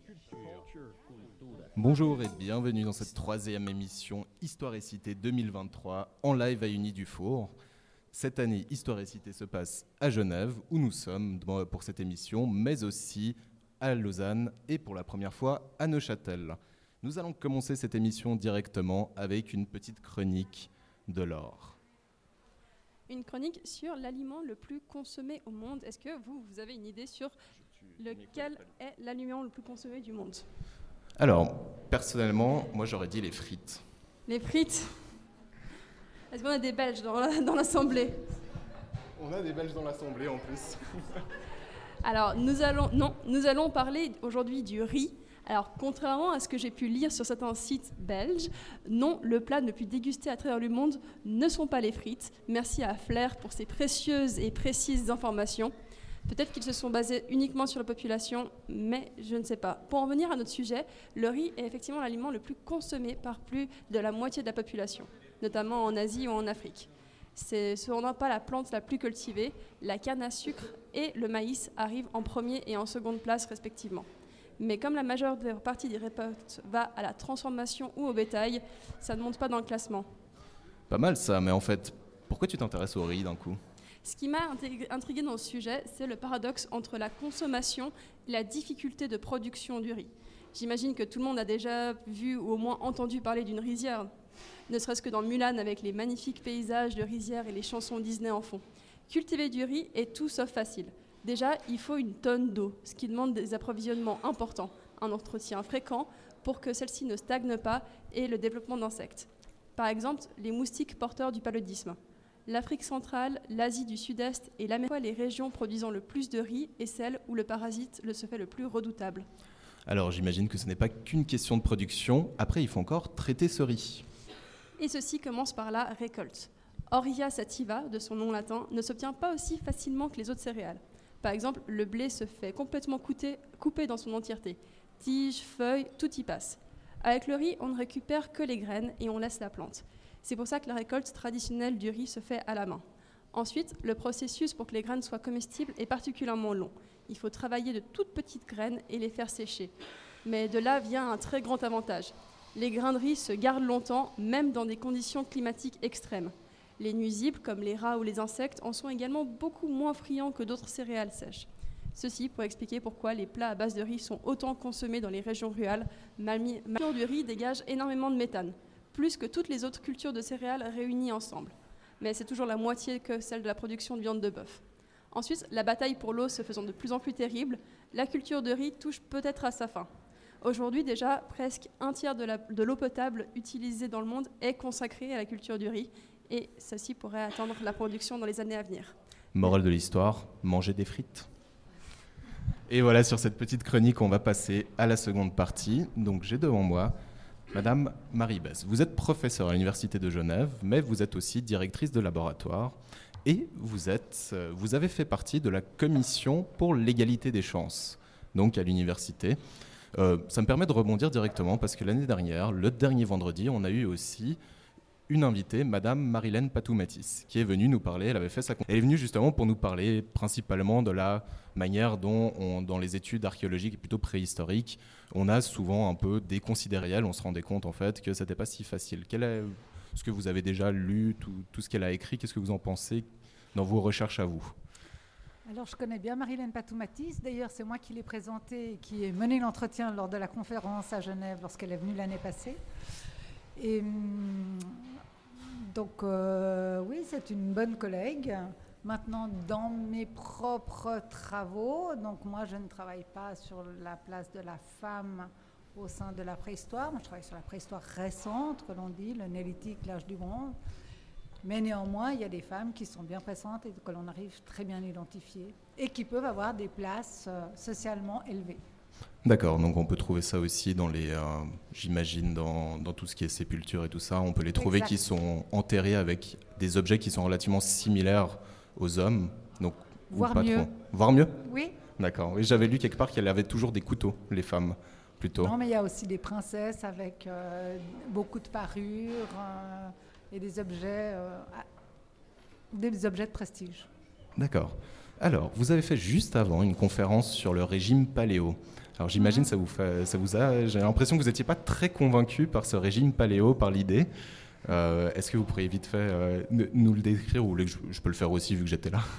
Bonjour et bienvenue dans cette troisième émission Histoire et Cité 2023 en live à Uni-du-Four. Cette année, Histoire et Cité se passe à Genève où nous sommes pour cette émission, mais aussi à Lausanne et pour la première fois à Neuchâtel. Nous allons commencer cette émission directement avec une petite chronique de Laure. Une chronique sur l'aliment le plus consommé au monde. Est-ce que vous avez une idée sur lequel est l'aliment le plus consommé du monde ? Alors, personnellement, moi j'aurais dit les frites. Les frites ? Est-ce qu'on a des Belges dans l'Assemblée ? On a des Belges dans l'Assemblée en plus. Alors, nous allons parler aujourd'hui du riz. Alors, contrairement à ce que j'ai pu lire sur certains sites belges, non, le plat le plus dégusté à travers le monde ne sont pas les frites. Merci à Flair pour ses précieuses et précises informations. Peut-être qu'ils se sont basés uniquement sur la population, mais je ne sais pas. Pour en venir à notre sujet, le riz est effectivement l'aliment le plus consommé par plus de la moitié de la population, notamment en Asie ou en Afrique. C'est cependant pas la plante la plus cultivée. La canne à sucre et le maïs arrivent en premier et en seconde place respectivement. Mais comme la majeure partie des récoltes va à la transformation ou au bétail, ça ne monte pas dans le classement. Pas mal ça, mais en fait, pourquoi tu t'intéresses au riz d'un coup ? Ce qui m'a intrigué dans ce sujet, c'est le paradoxe entre la consommation et la difficulté de production du riz. J'imagine que tout le monde a déjà vu ou au moins entendu parler d'une rizière, ne serait-ce que dans Mulan avec les magnifiques paysages de rizière et les chansons Disney en fond. Cultiver du riz est tout sauf facile. Déjà, il faut une tonne d'eau, ce qui demande des approvisionnements importants, un entretien fréquent pour que celle-ci ne stagne pas et le développement d'insectes. Par exemple, les moustiques porteurs du paludisme. L'Afrique centrale, l'Asie du Sud-Est et l'Amérique, les régions produisant le plus de riz et celles où le parasite se fait le plus redoutable. Alors j'imagine que ce n'est pas qu'une question de production, après il faut encore traiter ce riz. Et ceci commence par la récolte. Auria sativa, de son nom latin, ne s'obtient pas aussi facilement que les autres céréales. Par exemple, le blé se fait complètement couper dans son entièreté. Tiges, feuilles, tout y passe. Avec le riz, on ne récupère que les graines et on laisse la plante. C'est pour ça que la récolte traditionnelle du riz se fait à la main. Ensuite, le processus pour que les graines soient comestibles est particulièrement long. Il faut travailler de toutes petites graines et les faire sécher. Mais de là vient un très grand avantage. Les grains de riz se gardent longtemps, même dans des conditions climatiques extrêmes. Les nuisibles, comme les rats ou les insectes, en sont également beaucoup moins friands que d'autres céréales sèches. Ceci pour expliquer pourquoi les plats à base de riz sont autant consommés dans les régions rurales. La culture du riz dégage énormément de méthane, plus que toutes les autres cultures de céréales réunies ensemble. Mais c'est toujours la moitié que celle de la production de viande de bœuf. Ensuite, la bataille pour l'eau se faisant de plus en plus terrible, la culture de riz touche peut-être à sa fin. Aujourd'hui, déjà, presque un tiers de l'eau potable utilisée dans le monde est consacrée à la culture du riz, et ceci pourrait atteindre la production dans les années à venir. Morale de l'histoire, manger des frites. Et voilà, sur cette petite chronique, on va passer à la seconde partie. Donc j'ai devant moi Madame Marie Besse. Vous êtes professeure à l'Université de Genève, mais vous êtes aussi directrice de laboratoire et vous avez fait partie de la commission pour l'égalité des chances, donc à l'université. Ça me permet de rebondir directement parce que l'année dernière, le dernier vendredi, on a eu aussi une invitée, Madame Marilène Patou-Matis, qui est venue nous parler. Elle est venue justement pour nous parler principalement de la manière dont, dans les études archéologiques et plutôt préhistoriques, on a souvent un peu déconsidéré elle. On se rendait compte en fait que c'était pas si facile. Quel est ce que vous avez déjà lu, tout ce qu'elle a écrit, qu'est-ce que vous en pensez dans vos recherches à vous ? Alors, je connais bien Marilène Patou-Matis. D'ailleurs, c'est moi qui l'ai présentée et qui ai mené l'entretien lors de la conférence à Genève lorsqu'elle est venue l'année passée. Et donc, oui, c'est une bonne collègue. Maintenant, dans mes propres travaux, donc moi, je ne travaille pas sur la place de la femme au sein de la préhistoire. Moi, je travaille sur la préhistoire récente, que l'on dit, le néolithique, l'âge du bronze. Mais néanmoins, il y a des femmes qui sont bien présentes et que l'on arrive très bien à identifier et qui peuvent avoir des places socialement élevées. D'accord, donc on peut trouver ça aussi dans les, j'imagine, dans tout ce qui est sépulture et tout ça. On peut les trouver qui sont enterrés avec des objets qui sont relativement similaires aux hommes. Donc, voire pas mieux. Trop. Voire mieux ? Oui. D'accord. Oui, j'avais lu quelque part qu'elles avaient toujours des couteaux, les femmes, plutôt. Non, mais il y a aussi des princesses avec beaucoup de parures et des objets de prestige. D'accord. Alors, vous avez fait juste avant une conférence sur le régime paléo. Alors j'imagine j'ai l'impression que vous n'étiez pas très convaincu par ce régime paléo, par l'idée. Est-ce que vous pourriez vite fait nous le décrire, ou vous voulez que je peux le faire aussi vu que j'étais là?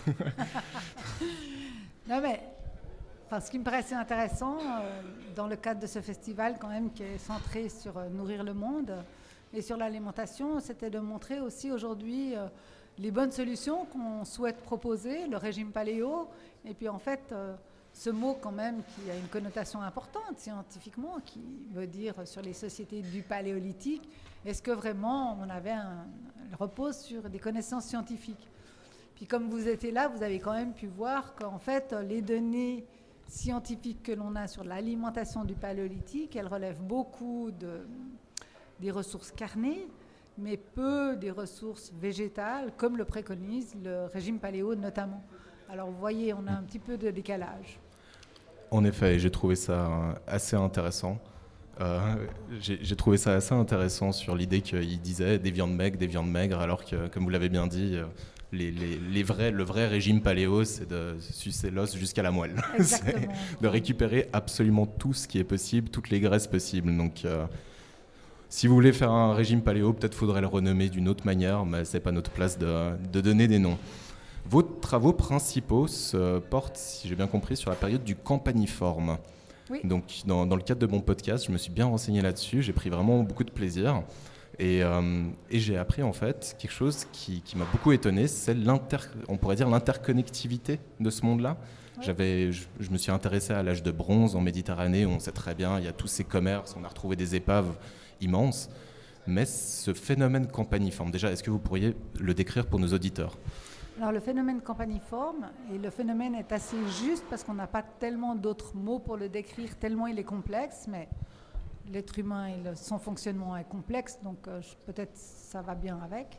Non mais, ce qui me paraissait intéressant dans le cadre de ce festival quand même qui est centré sur nourrir le monde et sur l'alimentation, c'était de montrer aussi aujourd'hui les bonnes solutions qu'on souhaite proposer, le régime paléo, et puis en fait ce mot quand même qui a une connotation importante scientifiquement, qui veut dire sur les sociétés du paléolithique, est-ce que vraiment elle repose sur des connaissances scientifiques? Puis comme vous étiez là, vous avez quand même pu voir qu'en fait les données scientifiques que l'on a sur l'alimentation du paléolithique, elles relèvent beaucoup des ressources carnées, mais peu des ressources végétales, comme le préconise le régime paléo notamment. Alors vous voyez, on a un petit peu de décalage. En effet, j'ai trouvé ça assez intéressant. J'ai trouvé ça assez intéressant sur l'idée qu'il disait des viandes maigres, alors que, comme vous l'avez bien dit, le vrai régime paléo, c'est de sucer l'os jusqu'à la moelle. C'est de récupérer absolument tout ce qui est possible, toutes les graisses possibles. Donc, si vous voulez faire un régime paléo, peut-être faudrait le renommer d'une autre manière, mais c'est pas notre place de donner des noms. Vos travaux principaux se portent, si j'ai bien compris, sur la période du campaniforme. Oui. Donc, dans le cadre de mon podcast, je me suis bien renseigné là-dessus. J'ai pris vraiment beaucoup de plaisir. Et j'ai appris, en fait, quelque chose qui m'a beaucoup étonné. C'est on pourrait dire l'interconnectivité de ce monde-là. Oui. Je me suis intéressé à l'âge de bronze en Méditerranée, où on sait très bien, il y a tous ces commerces, on a retrouvé des épaves immenses. Mais ce phénomène campaniforme, déjà, est-ce que vous pourriez le décrire pour nos auditeurs ? Alors le phénomène campaniforme, et le phénomène est assez juste parce qu'on n'a pas tellement d'autres mots pour le décrire, tellement il est complexe, mais l'être humain et son fonctionnement est complexe, donc peut-être ça va bien avec.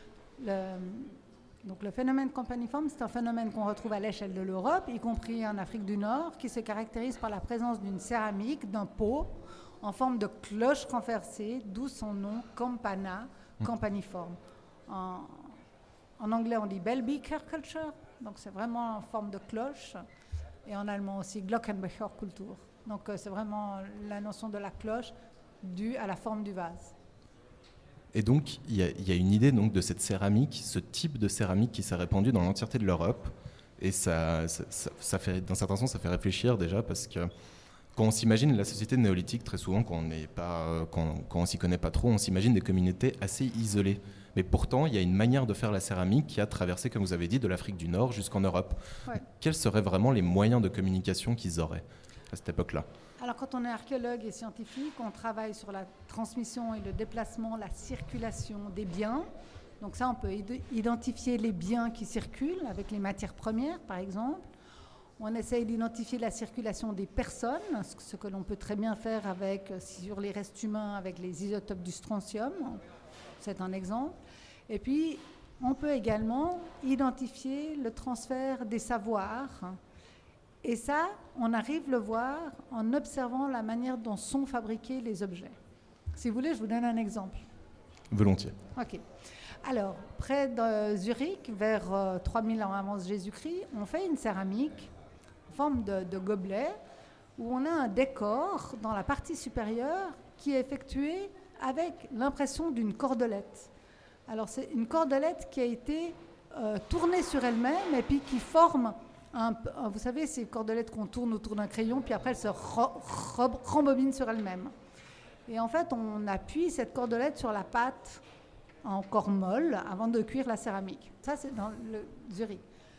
Donc le phénomène campaniforme, c'est un phénomène qu'on retrouve à l'échelle de l'Europe, y compris en Afrique du Nord, qui se caractérise par la présence d'une céramique, d'un pot, en forme de cloche renversée, d'où son nom, campana, campaniforme. En anglais, on dit Bellbeakerkultur, donc c'est vraiment en forme de cloche. Et en allemand aussi, Glockenbecherkultur. Donc c'est vraiment la notion de la cloche due à la forme du vase. Et donc, il y a une idée donc, de cette céramique, ce type de céramique qui s'est répandu dans l'entièreté de l'Europe. Et ça fait, dans certains sens, ça fait réfléchir déjà, parce que quand on s'imagine la société néolithique, très souvent, quand on s'y connaît pas trop, on s'imagine des communautés assez isolées. Mais pourtant, il y a une manière de faire la céramique qui a traversé, comme vous avez dit, de l'Afrique du Nord jusqu'en Europe. Ouais. Quels seraient vraiment les moyens de communication qu'ils auraient à cette époque-là ? Alors, quand on est archéologue et scientifique, on travaille sur la transmission et le déplacement, la circulation des biens. Donc ça, on peut identifier les biens qui circulent avec les matières premières, par exemple. On essaye d'identifier la circulation des personnes, ce que l'on peut très bien faire sur les restes humains avec les isotopes du strontium. C'est un exemple. Et puis, on peut également identifier le transfert des savoirs. Et ça, on arrive à le voir en observant la manière dont sont fabriqués les objets. Si vous voulez, je vous donne un exemple. Volontiers. OK. Alors, près de Zurich, vers 3000 ans avant Jésus-Christ, on fait une céramique en forme de gobelet où on a un décor dans la partie supérieure qui est effectué avec l'impression d'une cordelette. Alors, c'est une cordelette qui a été tournée sur elle-même et puis qui forme vous savez, ces cordelettes qu'on tourne autour d'un crayon, puis après, elle se rembobine sur elle-même. Et en fait, on appuie cette cordelette sur la pâte encore molle avant de cuire la céramique. Ça, c'est dans le Zurich.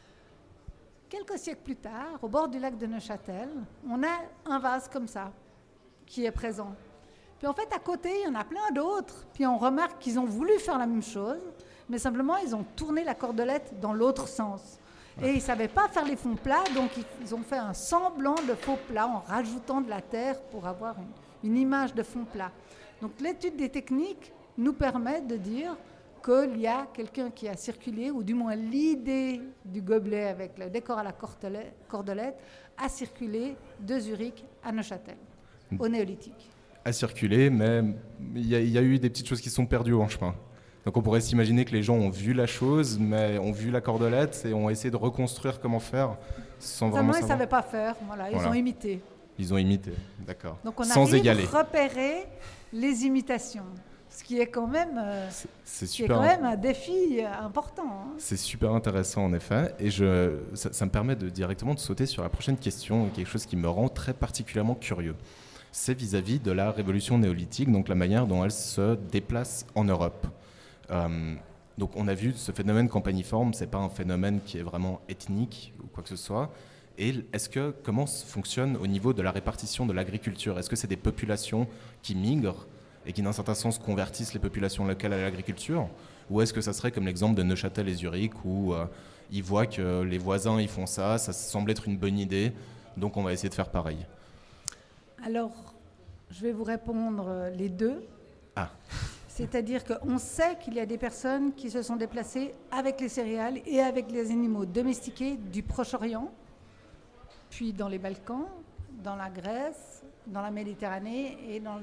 Quelques siècles plus tard, au bord du lac de Neuchâtel, on a un vase comme ça qui est présent. Puis en fait, à côté, il y en a plein d'autres. Puis on remarque qu'ils ont voulu faire la même chose, mais simplement, ils ont tourné la cordelette dans l'autre sens. Et ils ne savaient pas faire les fonds plats, donc ils ont fait un semblant de faux plat en rajoutant de la terre pour avoir une image de fond plat. Donc l'étude des techniques nous permet de dire qu'il y a quelqu'un qui a circulé, ou du moins l'idée du gobelet avec le décor à la cordelette a circulé de Zurich à Neuchâtel, au néolithique. A circulé, mais il y a eu des petites choses qui sont perdues en chemin. Donc on pourrait s'imaginer que les gens ont vu la chose, mais ont vu la cordelette et ont essayé de reconstruire comment faire sans vraiment Ils ne savoir. savaient pas faire, ils ont imité. Ils ont imité, d'accord. Donc on sans arrive égaler. à repérer les imitations, ce qui est quand même, un défi important. Hein. C'est super intéressant en effet, et ça me permet directement de sauter sur la prochaine question, quelque chose qui me rend très particulièrement curieux. C'est vis-à-vis de la révolution néolithique, donc la manière dont elle se déplace en Europe. Donc on a vu ce phénomène campaniforme, c'est pas un phénomène qui est vraiment ethnique ou quoi que ce soit. Et comment fonctionne au niveau de la répartition de l'agriculture ? Est-ce que c'est des populations qui migrent et qui, dans un certain sens, convertissent les populations locales à l'agriculture ? Ou est-ce que ça serait comme l'exemple de Neuchâtel et Zurich, où ils voient que les voisins ils font ça semble être une bonne idée, donc on va essayer de faire pareil ? Alors, je vais vous répondre les deux. Ah. C'est-à-dire qu'on sait qu'il y a des personnes qui se sont déplacées avec les céréales et avec les animaux domestiqués du Proche-Orient, puis dans les Balkans, dans la Grèce, dans la Méditerranée et dans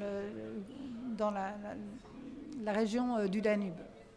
la région du Danube.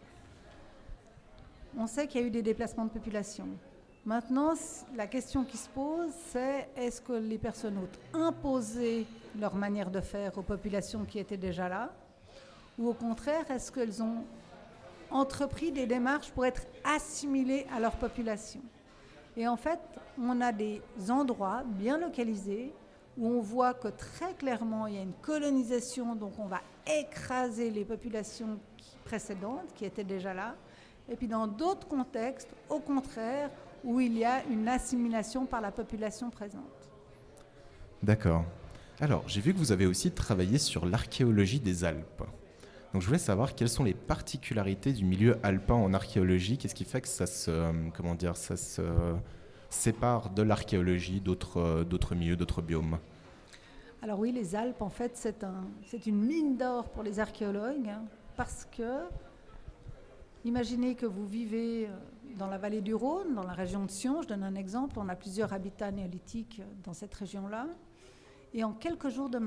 On sait qu'il y a eu des déplacements de population. Maintenant, la question qui se pose, c'est est-ce que les personnes ont imposé leur manière de faire aux populations qui étaient déjà là, ou au contraire, est-ce qu'elles ont entrepris des démarches pour être assimilées à leur population ? Et en fait, on a des endroits bien localisés où on voit que très clairement, il y a une colonisation, donc on va écraser les populations précédentes qui étaient déjà là. Et puis dans d'autres contextes, au contraire, où il y a une assimilation par la population présente. D'accord. Alors, j'ai vu que vous avez aussi travaillé sur l'archéologie des Alpes. Donc je voulais savoir quelles sont les particularités du milieu alpin en archéologie, qu'est-ce qui fait que ça se sépare de l'archéologie d'autres milieux, d'autres biomes ? Alors oui, les Alpes, en fait, c'est une mine d'or pour les archéologues, parce que, imaginez que vous vivez dans la vallée du Rhône, dans la région de Sion, je donne un exemple, on a plusieurs habitats néolithiques dans cette région-là, et en quelques heures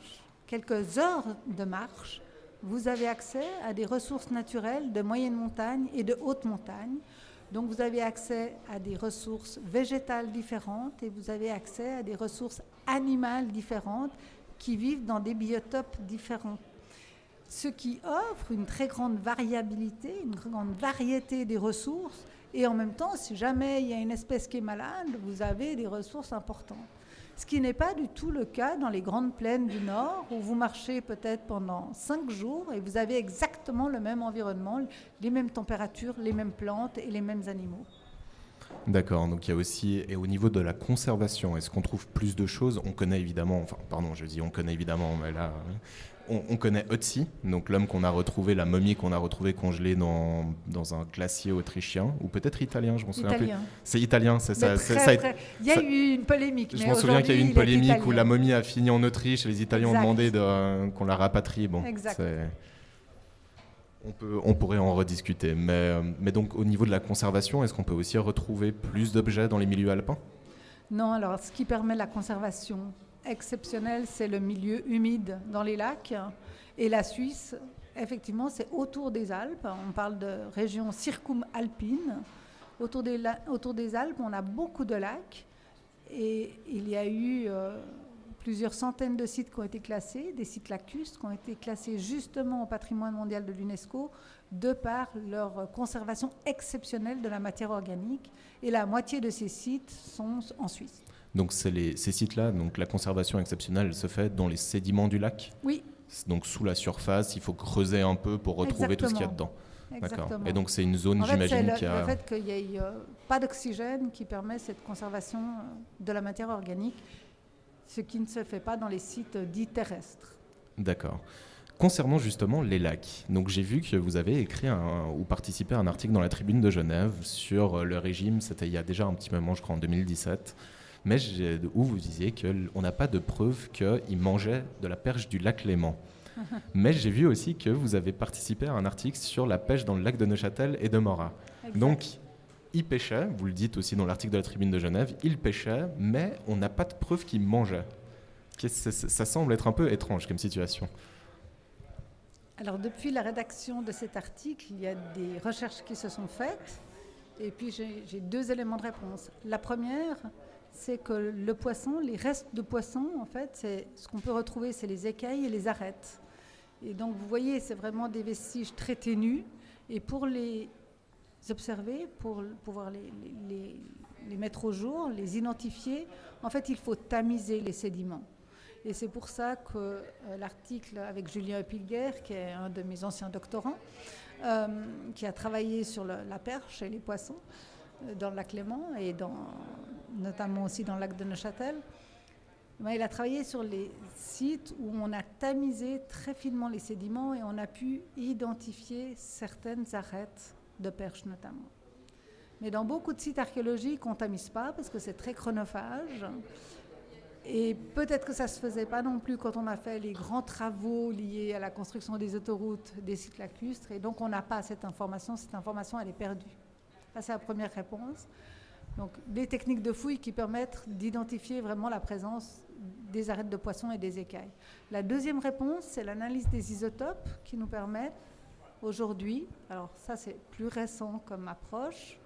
de marche, vous avez accès à des ressources naturelles de moyenne montagne et de haute montagne. Donc vous avez accès à des ressources végétales différentes et vous avez accès à des ressources animales différentes qui vivent dans des biotopes différents. Ce qui offre une très grande variabilité, une très grande variété des ressources. Et en même temps, si jamais il y a une espèce qui est malade, vous avez des ressources importantes. Ce qui n'est pas du tout le cas dans les grandes plaines du Nord, où vous marchez peut-être pendant 5 jours et vous avez exactement le même environnement, les mêmes températures, les mêmes plantes et les mêmes animaux. D'accord, donc il y a aussi, et au niveau de la conservation, est-ce qu'on trouve plus de choses ? On connaît évidemment, mais là, on connaît Ötzi, donc l'homme qu'on a retrouvé, la momie qu'on a retrouvée congelée dans un glacier autrichien, ou peut-être italien, je m'en souviens plus. C'est italien, c'est ça. Il y a eu une polémique. Je m'en souviens qu'il y a eu une polémique où la momie a fini en Autriche et les Italiens ont demandé qu'on la rapatrie. Bon, on pourrait en rediscuter. Mais donc, au niveau de la conservation, est-ce qu'on peut aussi retrouver plus d'objets dans les milieux alpins ? Non, alors ce qui permet la conservation exceptionnelle, c'est le milieu humide dans les lacs. Et la Suisse, effectivement, c'est autour des Alpes. On parle de région circumalpine. Autour des Alpes, on a beaucoup de lacs. Et il y a eu plusieurs centaines de sites qui ont été classés, des sites lacustres qui ont été classés justement au patrimoine mondial de l'UNESCO de par leur conservation exceptionnelle de la matière organique. Et la moitié de ces sites sont en Suisse. Donc ces sites-là, donc la conservation exceptionnelle, elle se fait dans les sédiments du lac ? Oui. Donc sous la surface, il faut creuser un peu pour retrouver tout ce qu'il y a dedans. Exactement. D'accord. Et donc c'est une zone, j'imagine, qui a... Le fait qu'il n'y ait pas d'oxygène qui permet cette conservation de la matière organique, ce qui ne se fait pas dans les sites dits terrestres. D'accord. Concernant justement les lacs, donc j'ai vu que vous avez écrit ou participé à un article dans la Tribune de Genève sur le régime, c'était il y a déjà un petit moment, je crois en 2017, mais où vous disiez qu'on n'a pas de preuve qu'ils mangeaient de la perche du lac Léman. Mais j'ai vu aussi que vous avez participé à un article sur la pêche dans le lac de Neuchâtel et de Morat. Exact. Donc, ils pêchaient, vous le dites aussi dans l'article de la Tribune de Genève, ils pêchaient, mais on n'a pas de preuve qu'ils mangeaient. Ça semble être un peu étrange comme situation. Alors, depuis la rédaction de cet article, il y a des recherches qui se sont faites. Et puis, j'ai 2 éléments de réponse. La première, c'est que le poisson, les restes de poisson, en fait, c'est ce qu'on peut retrouver, c'est les écailles et les arêtes. Et donc, vous voyez, c'est vraiment des vestiges très ténus. Et pour les observer, pour pouvoir les mettre au jour, les identifier, en fait, il faut tamiser les sédiments. Et c'est pour ça que l'article avec Julien Epilguer, qui est un de mes anciens doctorants, qui a travaillé sur la perche et les poissons dans le lac Léman et notamment aussi dans le lac de Neuchâtel, il a travaillé sur les sites où on a tamisé très finement les sédiments et on a pu identifier certaines arêtes de perche notamment. Mais dans beaucoup de sites archéologiques, on ne tamise pas parce que c'est très chronophage. Et peut-être que ça ne se faisait pas non plus quand on a fait les grands travaux liés à la construction des autoroutes, des sites lacustres. Et donc, on n'a pas cette information. Cette information, elle est perdue. Ça, c'est la première réponse. Donc, des techniques de fouille qui permettent d'identifier vraiment la présence des arêtes de poissons et des écailles. La deuxième réponse, c'est l'analyse des isotopes qui nous permettent aujourd'hui, alors ça, c'est plus récent comme approche,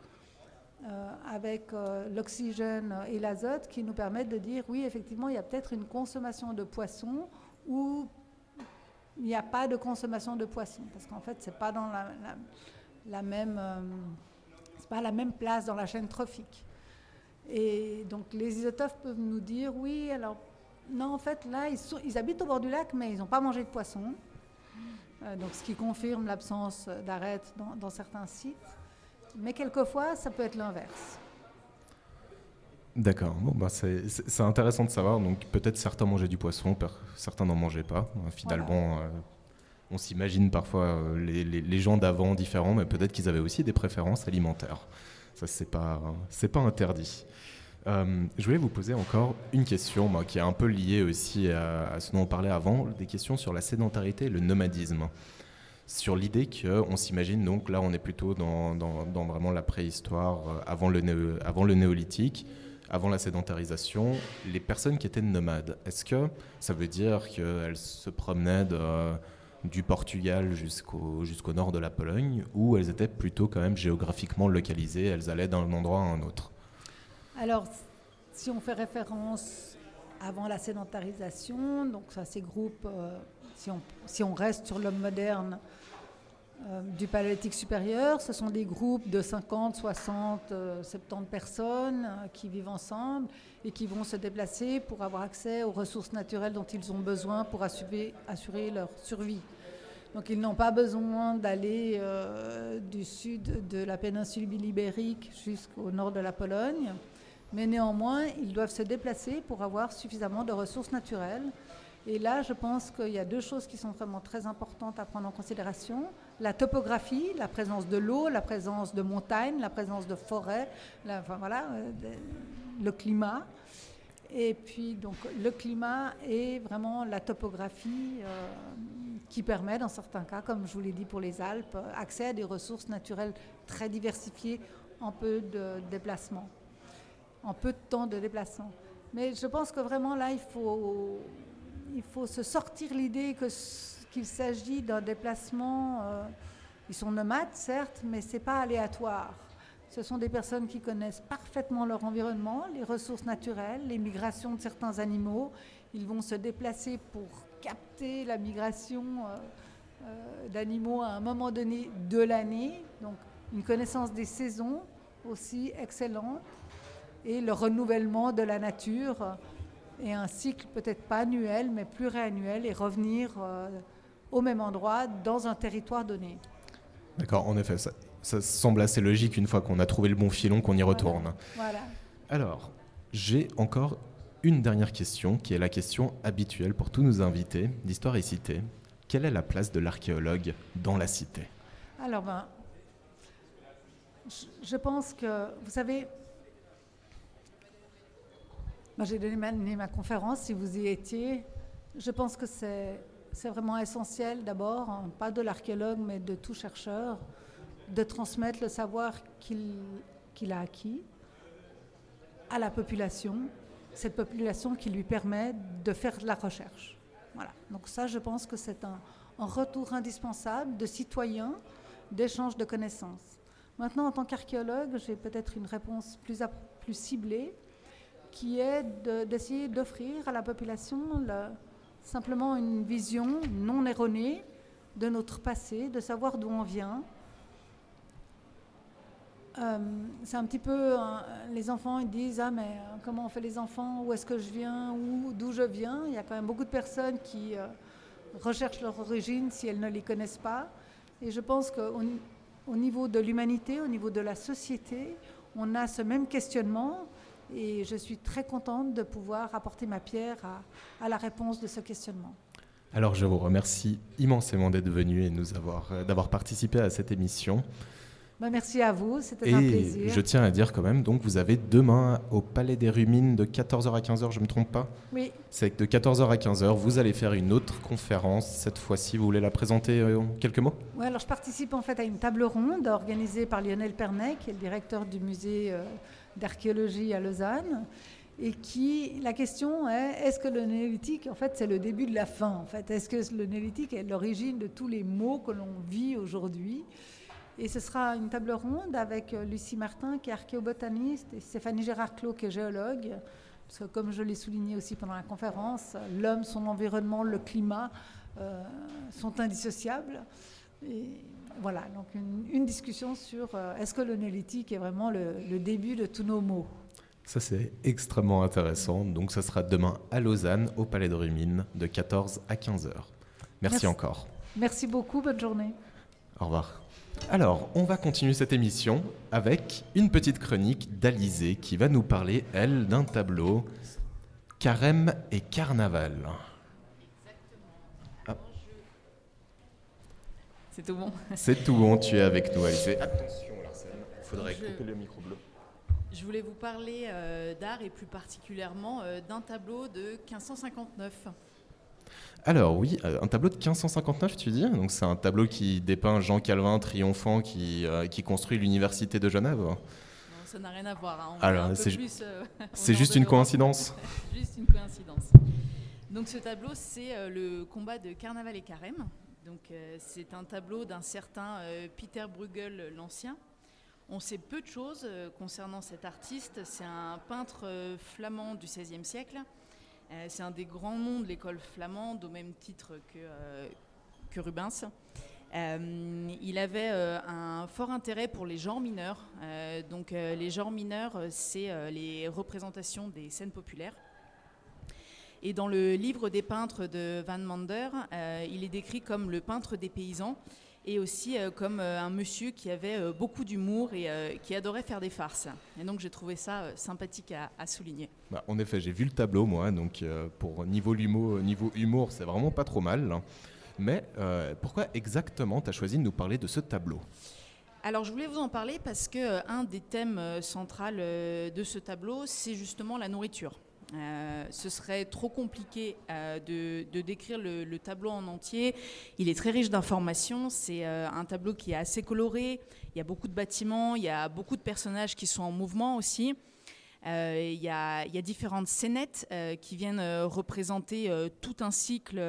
avec l'oxygène et l'azote qui nous permettent de dire oui, effectivement, il y a peut-être une consommation de poissons ou il n'y a pas de consommation de poissons parce qu'en fait, c'est pas dans la même c'est pas la même place dans la chaîne trophique. Et donc les isotopes peuvent nous dire oui, alors non, en fait, là, ils habitent au bord du lac, mais ils n'ont pas mangé de poissons. Donc ce qui confirme l'absence d'arêtes dans certains sites. Mais quelquefois, ça peut être l'inverse. D'accord, bon, c'est intéressant de savoir. Donc peut-être certains mangeaient du poisson, certains n'en mangeaient pas. Finalement, voilà. On s'imagine parfois les gens d'avant différents, mais peut-être qu'ils avaient aussi des préférences alimentaires. Ça, c'est pas interdit. Je voulais vous poser encore une question qui est un peu liée aussi à ce dont on parlait avant, des questions sur la sédentarité et le nomadisme. Sur l'idée qu'on s'imagine, donc là on est plutôt dans vraiment la préhistoire, avant le néolithique, avant la sédentarisation, les personnes qui étaient nomades, est-ce que ça veut dire qu'elles se promenaient du Portugal jusqu'au nord de la Pologne, ou elles étaient plutôt quand même géographiquement localisées, elles allaient d'un endroit à un autre? Alors, si on fait référence avant la sédentarisation, donc ça ces groupes, si on reste sur l'homme moderne du paléolithique supérieur, ce sont des groupes de 50, 60, 70 personnes qui vivent ensemble et qui vont se déplacer pour avoir accès aux ressources naturelles dont ils ont besoin pour assurer leur survie. Donc ils n'ont pas besoin d'aller du sud de la péninsule ibérique jusqu'au nord de la Pologne, mais néanmoins ils doivent se déplacer pour avoir suffisamment de ressources naturelles. Et là, je pense qu'il y a 2 choses qui sont vraiment très importantes à prendre en considération. La topographie, la présence de l'eau, la présence de montagnes, la présence de forêts, le climat. Et puis, donc, le climat et vraiment la topographie qui permet, dans certains cas, comme je vous l'ai dit pour les Alpes, accès à des ressources naturelles très diversifiées en peu de déplacement, en peu de temps de déplacement. Mais je pense que vraiment, là, il faut se sortir l'idée qu'il s'agit d'un déplacement. Ils sont nomades, certes, mais ce n'est pas aléatoire. Ce sont des personnes qui connaissent parfaitement leur environnement, les ressources naturelles, les migrations de certains animaux. Ils vont se déplacer pour capter la migration d'animaux à un moment donné de l'année. Donc, une connaissance des saisons aussi excellente et le renouvellement de la nature. Et un cycle peut-être pas annuel, mais pluriannuel, et revenir au même endroit dans un territoire donné. D'accord, en effet, ça semble assez logique une fois qu'on a trouvé le bon filon, qu'on y retourne. Voilà. Alors, j'ai encore une dernière question, qui est la question habituelle pour tous nos invités d'Histoire et Cité. Quelle est la place de l'archéologue dans la cité? Alors, je pense que, vous savez, moi, j'ai donné ma conférence, si vous y étiez. Je pense que c'est vraiment essentiel, d'abord, pas de l'archéologue, mais de tout chercheur, de transmettre le savoir qu'il a acquis à la population, cette population qui lui permet de faire de la recherche. Voilà. Donc ça, je pense que c'est un retour indispensable de citoyens, d'échange de connaissances. Maintenant, en tant qu'archéologue, j'ai peut-être une réponse plus ciblée, qui est d'essayer d'offrir à la population simplement une vision non erronée de notre passé, de savoir d'où on vient. C'est un petit peu, les enfants ils disent « Ah mais comment on fait les enfants? Où est-ce que je viens? D'où je viens ?» Il y a quand même beaucoup de personnes qui recherchent leur origine si elles ne les connaissent pas. Et je pense qu'au niveau de l'humanité, au niveau de la société, on a ce même questionnement. Et je suis très contente de pouvoir apporter ma pierre à la réponse de ce questionnement. Alors je vous remercie immensément d'être venu et d'avoir participé à cette émission. Merci à vous, c'était un plaisir. Et je tiens à dire quand même, donc vous avez demain au Palais des Rumines de 14h à 15h, je ne me trompe pas? Oui. C'est que de 14h à 15h, vous allez faire une autre conférence. Cette fois-ci, vous voulez la présenter en quelques mots? Oui, alors je participe en fait à une table ronde organisée par Lionel Pernet, qui est le directeur du musée d'archéologie à Lausanne. Et la question est-ce que le néolithique, en fait, c'est le début de la fin en fait? Est-ce que le néolithique est l'origine de tous les maux que l'on vit aujourd'hui? Et ce sera une table ronde avec Lucie Martin, qui est archéobotaniste, et Stéphanie Gérard-Clos, qui est géologue. Parce que, comme je l'ai souligné aussi pendant la conférence, l'homme, son environnement, le climat sont indissociables. Et voilà, donc une discussion sur est-ce que le néolithique est vraiment le début de tous nos maux? Ça, c'est extrêmement intéressant. Donc, ça sera demain à Lausanne, au Palais de Rumines, de 14 à 15h. Merci encore. Merci beaucoup, bonne journée. Au revoir. Alors, on va continuer cette émission avec une petite chronique d'Alizée qui va nous parler, elle, d'un tableau Carême et Carnaval. Exactement. Ah. C'est tout bon. C'est tout bon, tu es avec nous, Alizée. Attention, Larsen, il faudrait couper le micro bleu. Je voulais vous parler d'art et plus particulièrement d'un tableau de 1559. Alors oui, un tableau de 1559, tu dis? Donc c'est un tableau qui dépeint Jean Calvin triomphant qui construit l'université de Genève. Non, ça n'a rien à voir. Hein. Alors c'est juste une coïncidence. Juste une coïncidence. Donc ce tableau, c'est le combat de Carnaval et Carême. Donc c'est un tableau d'un certain Peter Bruegel l'Ancien. On sait peu de choses concernant cet artiste. C'est un peintre flamand du XVIe siècle. C'est un des grands noms de l'école flamande, au même titre que Rubens. Il avait un fort intérêt pour les genres mineurs. Donc les genres mineurs, c'est les représentations des scènes populaires. Et dans le livre des peintres de Van Mander, il est décrit comme le peintre des paysans et aussi comme un monsieur qui avait beaucoup d'humour et qui adorait faire des farces. Et donc j'ai trouvé ça sympathique à souligner. Bah, en effet, j'ai vu le tableau moi, donc pour niveau humour, c'est vraiment pas trop mal. Mais pourquoi exactement tu as choisi de nous parler de ce tableau ? Alors je voulais vous en parler parce qu'un des thèmes centraux de ce tableau, c'est justement la nourriture. Ce serait trop compliqué de décrire le tableau en entier. Il est très riche d'informations. C'est un tableau qui est assez coloré. Il y a beaucoup de bâtiments, il y a beaucoup de personnages qui sont en mouvement aussi. Il y a différentes scénettes qui viennent représenter tout un cycle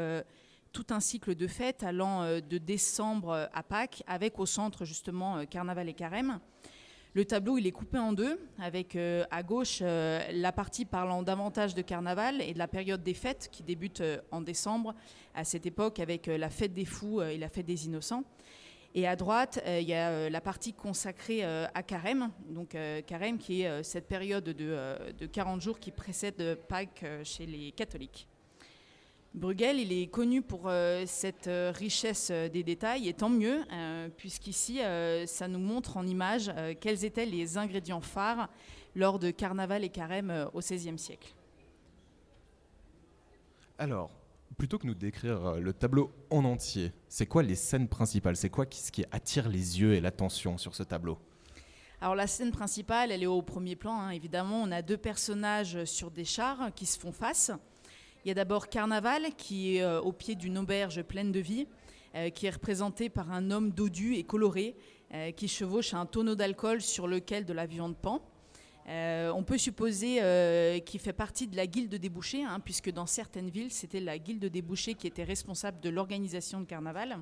de fêtes allant de décembre à Pâques, avec au centre justement Carnaval et Carême. Le tableau, il est coupé en deux, avec à gauche la partie parlant davantage de carnaval et de la période des fêtes qui débute en décembre, à cette époque avec la fête des fous et la fête des innocents. Et à droite, il y a la partie consacrée à Carême, donc Carême qui est cette période de 40 jours qui précède Pâques chez les catholiques. Bruegel, il est connu pour cette richesse des détails, et tant mieux, puisqu'ici, ça nous montre en image quels étaient les ingrédients phares lors de Carnaval et Carême au XVIe siècle. Alors, plutôt que nous décrire le tableau en entier, c'est quoi les scènes principales ? C'est quoi ce qui attire les yeux et l'attention sur ce tableau ? Alors la scène principale, elle est au premier plan, hein, évidemment. On a deux personnages sur des chars qui se font face. Il y a d'abord Carnaval, qui est au pied d'une auberge pleine de vie, qui est représenté par un homme dodu et coloré, qui chevauche un tonneau d'alcool sur lequel de la viande pend. On peut supposer qu'il fait partie de la guilde des bouchers, puisque dans certaines villes, c'était la guilde des bouchers qui était responsable de l'organisation de carnaval.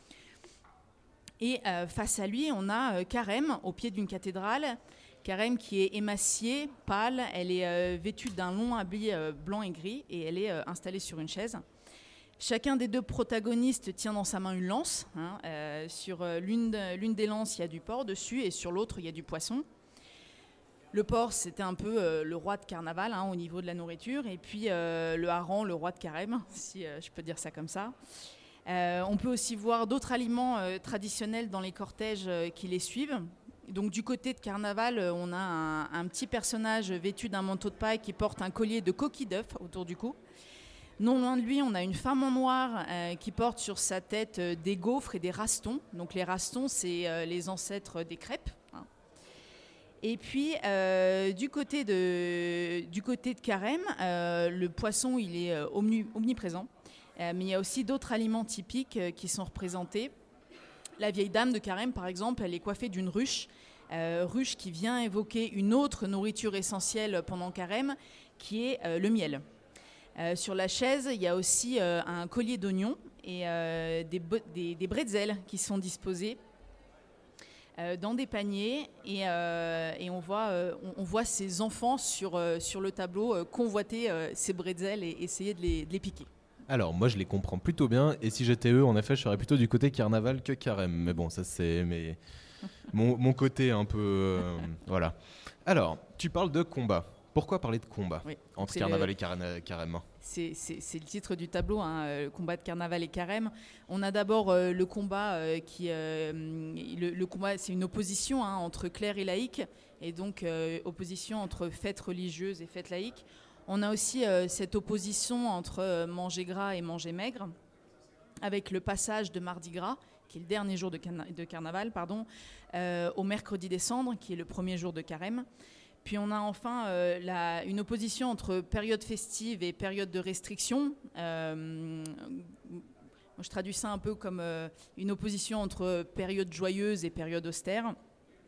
Et face à lui, on a Carême, au pied d'une cathédrale. Carême qui est émaciée, pâle, elle est vêtue d'un long habit blanc et gris, et elle est installée sur une chaise. Chacun des deux protagonistes tient dans sa main une lance. Sur l'une des lances, il y a du porc dessus, et sur l'autre, il y a du poisson. Le porc, c'était un peu le roi de carnaval au niveau de la nourriture, et puis le hareng, le roi de Carême, si je peux dire ça comme ça. On peut aussi voir d'autres aliments traditionnels dans les cortèges qui les suivent. Donc du côté de carnaval, on a un petit personnage vêtu d'un manteau de paille qui porte un collier de coquilles d'œufs autour du cou. Non loin de lui, on a une femme en noir qui porte sur sa tête des gaufres et des rastons. Donc les rastons, c'est les ancêtres des crêpes. Et puis, du côté de Carême, le poisson, il est omniprésent. Mais il y a aussi d'autres aliments typiques qui sont représentés. La vieille dame de Carême, par exemple, elle est coiffée d'une ruche. Ruche qui vient évoquer une autre nourriture essentielle pendant Carême, qui est le miel. Sur la chaise, il y a aussi un collier d'oignons et des bretzels qui sont disposés dans des paniers, et on voit ces enfants sur le tableau convoiter ces bretzels et essayer de les piquer. Alors moi je les comprends plutôt bien, et si j'étais eux, en effet, je serais plutôt du côté carnaval que carême. Mais bon, ça c'est mon côté un peu... voilà. Alors, tu parles de combat. Pourquoi parler de combat entre carnaval et carême? C'est le titre du tableau, le combat de carnaval et carême. On a d'abord le combat le combat, c'est une opposition entre clerc et laïc, et donc opposition entre fêtes religieuses et fêtes laïques. On a aussi cette opposition entre manger gras et manger maigre, avec le passage de Mardi Gras, qui est le dernier jour de carnaval, au mercredi des cendres, qui est le premier jour de carême. Puis on a enfin une opposition entre période festive et période de restriction. Moi, je traduis ça un peu comme une opposition entre période joyeuse et période austère.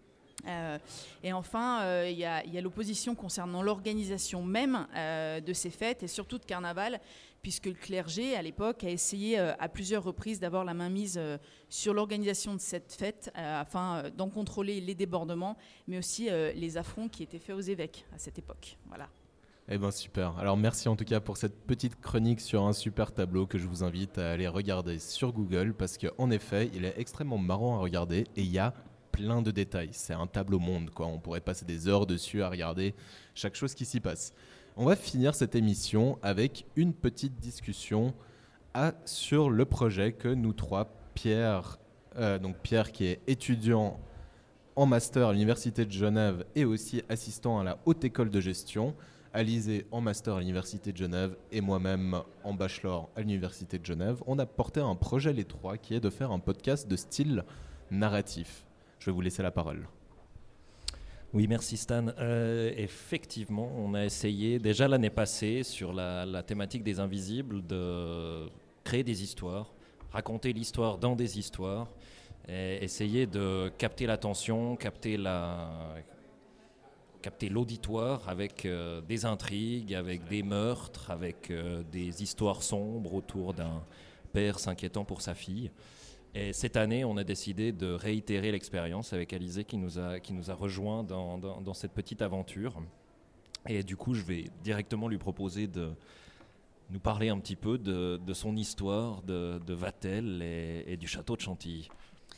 Et enfin, il y a l'opposition concernant l'organisation même de ces fêtes, et surtout de carnaval, puisque le clergé, à l'époque, a essayé à plusieurs reprises d'avoir la main mise sur l'organisation de cette fête, afin d'en contrôler les débordements, mais aussi les affronts qui étaient faits aux évêques à cette époque. Voilà. Eh bien super, alors merci en tout cas pour cette petite chronique sur un super tableau que je vous invite à aller regarder sur Google, parce qu'en effet, il est extrêmement marrant à regarder, et il y a plein de détails. C'est un tableau monde, quoi. On pourrait passer des heures dessus à regarder chaque chose qui s'y passe. On va finir cette émission avec une petite discussion sur le projet que nous trois, Pierre qui est étudiant en master à l'Université de Genève et aussi assistant à la Haute École de Gestion, Alizé en master à l'Université de Genève et moi-même en bachelor à l'Université de Genève, on a porté un projet les trois qui est de faire un podcast de style narratif. Je vais vous laisser la parole. Oui, merci Stan. Effectivement, on a essayé déjà l'année passée sur la thématique des invisibles de créer des histoires, raconter l'histoire dans des histoires, et essayer de capter l'attention, capter l'auditoire avec des intrigues, avec des meurtres, avec des histoires sombres autour d'un père s'inquiétant pour sa fille. Et cette année, on a décidé de réitérer l'expérience avec Alizé qui nous a rejoints dans cette petite aventure. Et du coup, je vais directement lui proposer de nous parler un petit peu de son histoire, de Vatel et du château de Chantilly.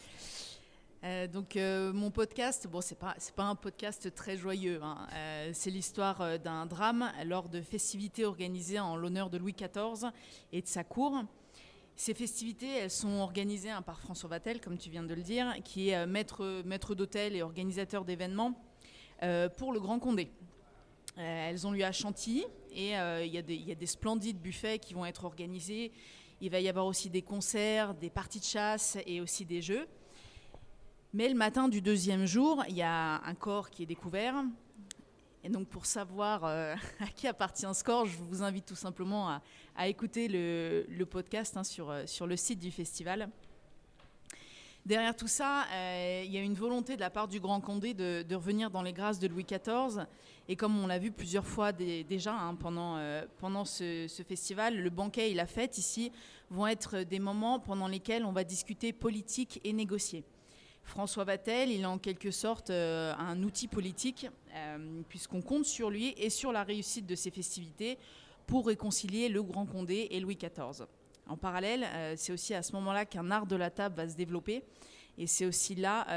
Mon podcast, c'est pas un podcast très joyeux. C'est l'histoire d'un drame lors de festivités organisées en l'honneur de Louis XIV et de sa cour. Ces festivités, elles sont organisées par François Vatel, comme tu viens de le dire, qui est maître d'hôtel et organisateur d'événements pour le Grand Condé. Elles ont lieu à Chantilly, et il y a des splendides buffets qui vont être organisés. Il va y avoir aussi des concerts, des parties de chasse et aussi des jeux. Mais le matin du deuxième jour, il y a un corps qui est découvert. Et donc, pour savoir à qui appartient ce corps, je vous invite tout simplement à écouter le podcast sur le site du festival. Derrière tout ça, il y a une volonté de la part du Grand Condé de revenir dans les grâces de Louis XIV. Et comme on l'a vu plusieurs fois déjà pendant ce festival, le banquet et la fête ici vont être des moments pendant lesquels on va discuter politique et négocier. François Vatel, il est en quelque sorte un outil politique, puisqu'on compte sur lui et sur la réussite de ces festivités pour réconcilier le Grand Condé et Louis XIV. En parallèle, c'est aussi à ce moment-là qu'un art de la table va se développer. Et c'est aussi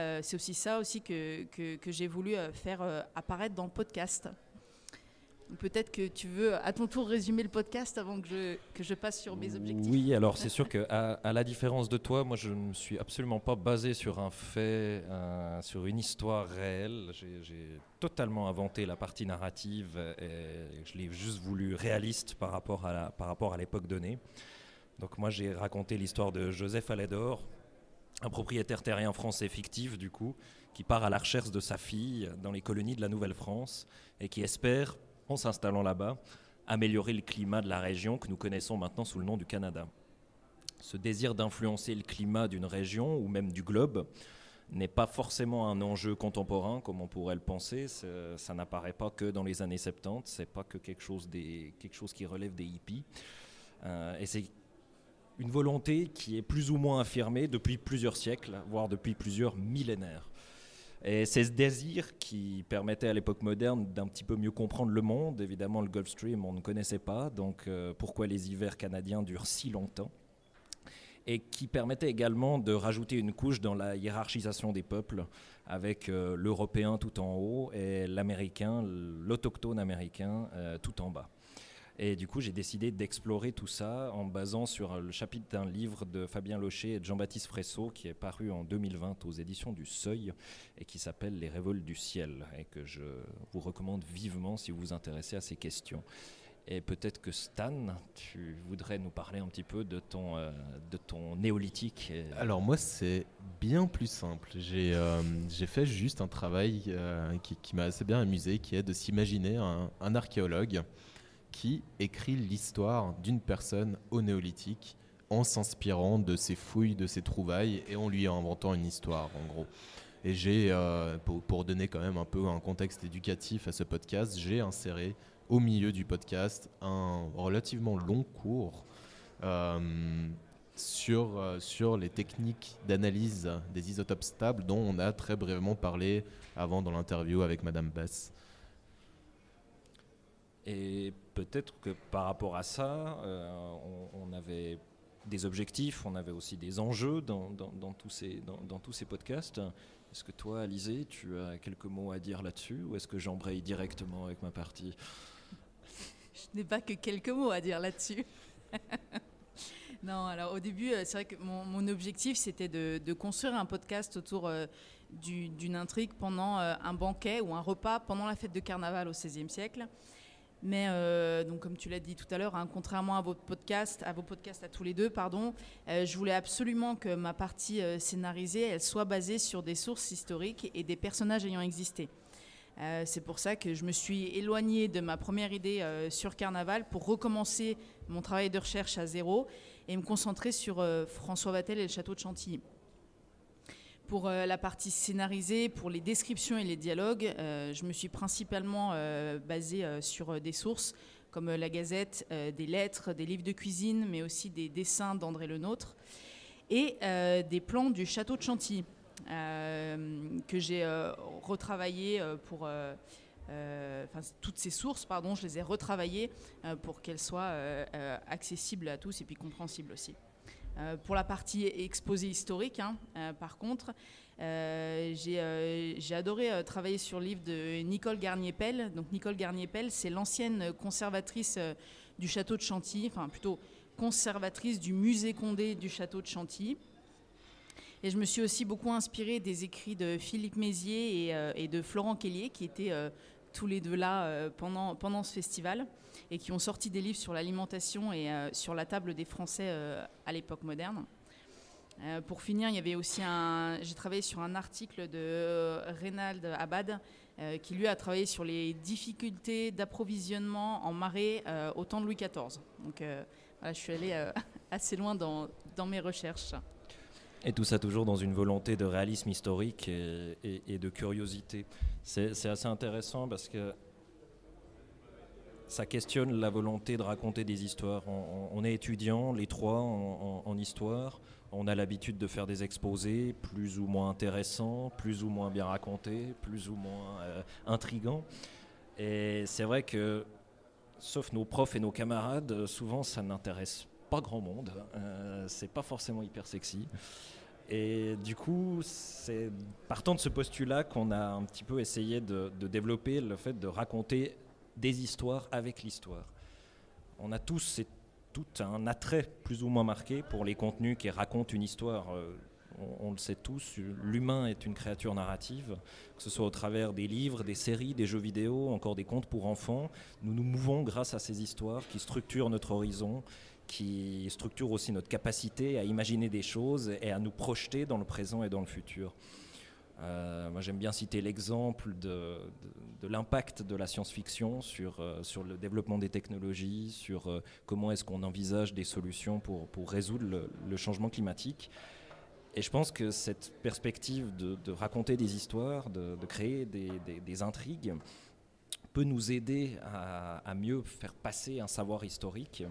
ça aussi que j'ai voulu faire apparaître dans le podcast. Peut-être que tu veux à ton tour résumer le podcast avant que je passe sur mes objectifs. Oui, alors c'est sûr qu'à la différence de toi, moi je ne suis absolument pas basé sur un fait, sur une histoire réelle. J'ai totalement inventé la partie narrative et je l'ai juste voulu réaliste par rapport à l'époque donnée. Donc moi j'ai raconté l'histoire de Joseph Alédor, un propriétaire terrien français fictif du coup, qui part à la recherche de sa fille dans les colonies de la Nouvelle-France et qui espère, en s'installant là-bas, améliorer le climat de la région que nous connaissons maintenant sous le nom du Canada. Ce désir d'influencer le climat d'une région ou même du globe n'est pas forcément un enjeu contemporain comme on pourrait le penser. Ça n'apparaît pas que dans les années 70, c'est pas que quelque chose qui relève des hippies. Et c'est une volonté qui est plus ou moins affirmée depuis plusieurs siècles, voire depuis plusieurs millénaires. Et c'est ce désir qui permettait à l'époque moderne d'un petit peu mieux comprendre le monde. Évidemment, le Gulf Stream, on ne connaissait pas, donc pourquoi les hivers canadiens durent si longtemps. Et qui permettait également de rajouter une couche dans la hiérarchisation des peuples, avec l'Européen tout en haut et l'Américain, l'autochtone américain tout en bas. Et du coup, j'ai décidé d'explorer tout ça en me basant sur le chapitre d'un livre de Fabien Locher et de Jean-Baptiste Fresso qui est paru en 2020 aux éditions du Seuil et qui s'appelle « Les révoltes du ciel » et que je vous recommande vivement si vous vous intéressez à ces questions. Et peut-être que Stan, tu voudrais nous parler un petit peu de ton néolithique. Alors moi, c'est bien plus simple. J'ai fait juste un travail qui m'a assez bien amusé, qui est de s'imaginer un archéologue qui écrit l'histoire d'une personne au néolithique en s'inspirant de ses fouilles, de ses trouvailles et en lui inventant une histoire en gros. Et j'ai, pour donner quand même un peu un contexte éducatif à ce podcast, j'ai inséré au milieu du podcast un relativement long cours sur les techniques d'analyse des isotopes stables dont on a très brièvement parlé avant dans l'interview avec Madame Bass. Et peut-être que par rapport à ça, on avait des objectifs, on avait aussi des enjeux dans tous ces podcasts. Est-ce que toi, Alizé, tu as quelques mots à dire là-dessus ou est-ce que j'embraye directement avec ma partie ? Je n'ai pas que quelques mots à dire là-dessus. Non, alors au début, c'est vrai que mon objectif, c'était de construire un podcast autour d'une intrigue pendant un banquet ou un repas pendant la fête de carnaval au XVIe siècle. Mais donc, comme tu l'as dit tout à l'heure, contrairement à vos podcasts à tous les deux, je voulais absolument que ma partie scénarisée, elle soit basée sur des sources historiques et des personnages ayant existé. C'est pour ça que je me suis éloignée de ma première idée sur Carnaval pour recommencer mon travail de recherche à zéro et me concentrer sur François Vatel et le château de Chantilly. Pour la partie scénarisée, pour les descriptions et les dialogues, je me suis principalement basée sur des sources comme la Gazette, des lettres, des livres de cuisine, mais aussi des dessins d'André Le Nôtre et des plans du château de Chantilly que j'ai retravaillé pour... toutes ces sources, je les ai retravaillées pour qu'elles soient accessibles à tous et puis compréhensibles aussi. Pour la partie exposé historique, par contre, j'ai adoré travailler sur le livre de Nicole Garnier-Pell. Donc Nicole Garnier-Pell, c'est l'ancienne conservatrice du château de Chantilly, enfin plutôt conservatrice du musée Condé du château de Chantilly. Et je me suis aussi beaucoup inspirée des écrits de Philippe Mézier et de Florent Kellier, qui étaient tous les deux là pendant ce festival et qui ont sorti des livres sur l'alimentation et sur la table des Français à l'époque moderne. Pour finir, il y avait aussi j'ai travaillé sur un article de Reynald Abad qui lui a travaillé sur les difficultés d'approvisionnement en marée au temps de Louis XIV. Donc voilà, je suis allée assez loin dans mes recherches. Et tout ça toujours dans une volonté de réalisme historique et de curiosité. C'est assez intéressant parce que ça questionne la volonté de raconter des histoires. On est étudiants, les trois, en histoire. On a l'habitude de faire des exposés plus ou moins intéressants, plus ou moins bien racontés, plus ou moins intrigants. Et c'est vrai que, sauf nos profs et nos camarades, souvent ça n'intéresse pas grand monde. C'est pas forcément hyper sexy. Et du coup, c'est partant de ce postulat qu'on a un petit peu essayé de développer le fait de raconter des histoires avec l'histoire. On a tous et toutes un attrait plus ou moins marqué pour les contenus qui racontent une histoire. On le sait tous, l'humain est une créature narrative, que ce soit au travers des livres, des séries, des jeux vidéo, encore des contes pour enfants. Nous nous mouvons grâce à ces histoires qui structurent notre horizon, qui structurent aussi notre capacité à imaginer des choses et à nous projeter dans le présent et dans le futur. Moi j'aime bien citer l'exemple de l'impact de la science-fiction sur le développement des technologies, sur comment est-ce qu'on envisage des solutions pour résoudre le changement climatique. Et je pense que cette perspective de raconter des histoires, de créer des intrigues, peut nous aider à mieux faire passer un savoir historique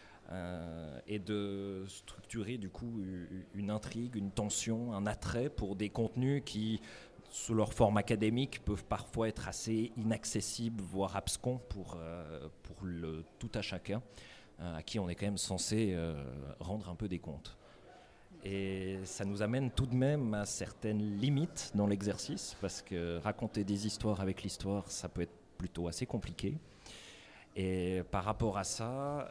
et de structurer du coup une intrigue, une tension, un attrait pour des contenus qui, sous leur forme académique, peuvent parfois être assez inaccessibles, voire abscons pour le tout à chacun, à qui on est quand même censé rendre un peu des comptes. Et ça nous amène tout de même à certaines limites dans l'exercice, parce que raconter des histoires avec l'histoire, ça peut être plutôt assez compliqué. Et par rapport à ça,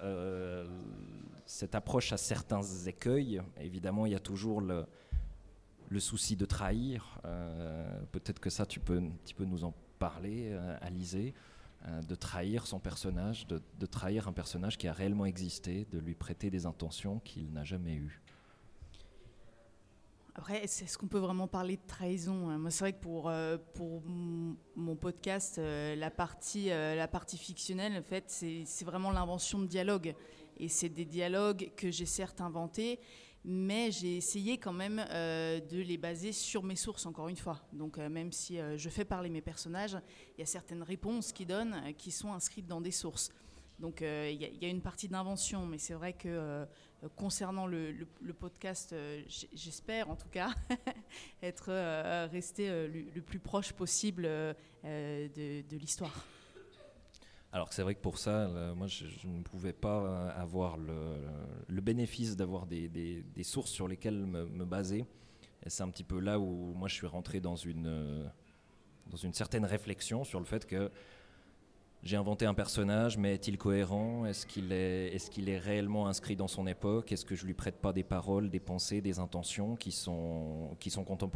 cette approche a certains écueils. Évidemment, il y a toujours le souci de trahir. Peut-être que ça, tu peux un petit peu nous en parler, Alizée, de trahir son personnage, de trahir un personnage qui a réellement existé, de lui prêter des intentions qu'il n'a jamais eues. Après, est-ce qu'on peut vraiment parler de trahison ? Moi, c'est vrai que pour mon podcast, la partie fictionnelle, en fait, c'est vraiment l'invention de dialogues. Et c'est des dialogues que j'ai certes inventés, mais j'ai essayé quand même de les baser sur mes sources, encore une fois. Donc, même si je fais parler mes personnages, il y a certaines réponses qu'ils donnent qui sont inscrites dans des sources. Donc, il y a une partie d'invention, mais c'est vrai que concernant le podcast, j'espère en tout cas être resté le plus proche possible de l'histoire. Alors c'est vrai que pour ça, moi je ne pouvais pas avoir le bénéfice d'avoir des sources sur lesquelles me baser. Et c'est un petit peu là où moi je suis rentré dans une certaine réflexion sur le fait que j'ai inventé un personnage, mais est-il cohérent ? Est-ce qu'il est réellement inscrit dans son époque ? Est-ce que je lui prête pas des paroles, des pensées, des intentions qui sont contemporaines ?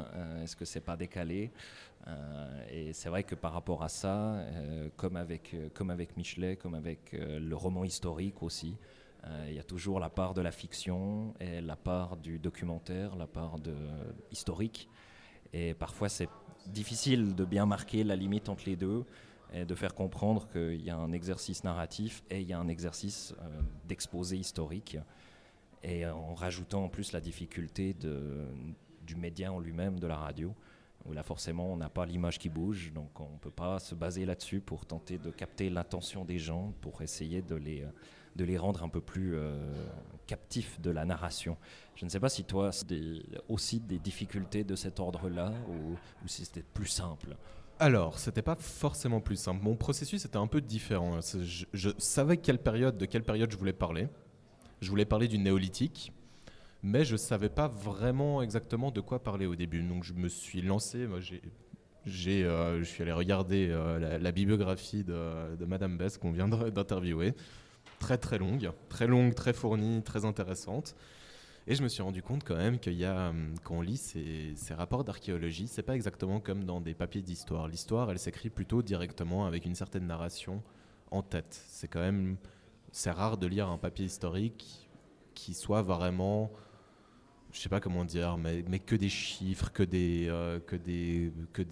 Est-ce que c'est pas décalé ? Et c'est vrai que par rapport à ça, comme avec Michelet, comme avec le roman historique aussi, il y a toujours la part de la fiction et la part du documentaire, la part historique. Et parfois c'est difficile de bien marquer la limite entre les deux, et de faire comprendre qu'il y a un exercice narratif et il y a un exercice d'exposé historique, et en rajoutant en plus la difficulté du média en lui-même, de la radio, où là forcément on n'a pas l'image qui bouge, donc on ne peut pas se baser là-dessus pour tenter de capter l'attention des gens, pour essayer de les rendre un peu plus captifs de la narration. Je ne sais pas si toi, c'était aussi des difficultés de cet ordre-là, ou si c'était plus simple. Alors, c'était pas forcément plus simple. Mon processus était un peu différent. Je savais de quelle période je voulais parler. Je voulais parler du néolithique, mais je savais pas vraiment exactement de quoi parler au début. Donc je me suis lancé. Moi, je suis allé regarder la bibliographie de Madame Bess qu'on vient d'interviewer. Très très longue, très fournie, très intéressante. Et je me suis rendu compte quand même quand on lit ces rapports d'archéologie, c'est pas exactement comme dans des papiers d'histoire. L'histoire, elle s'écrit plutôt directement avec une certaine narration en tête. C'est rare de lire un papier historique qui soit vraiment, je sais pas comment dire, mais que des chiffres, que des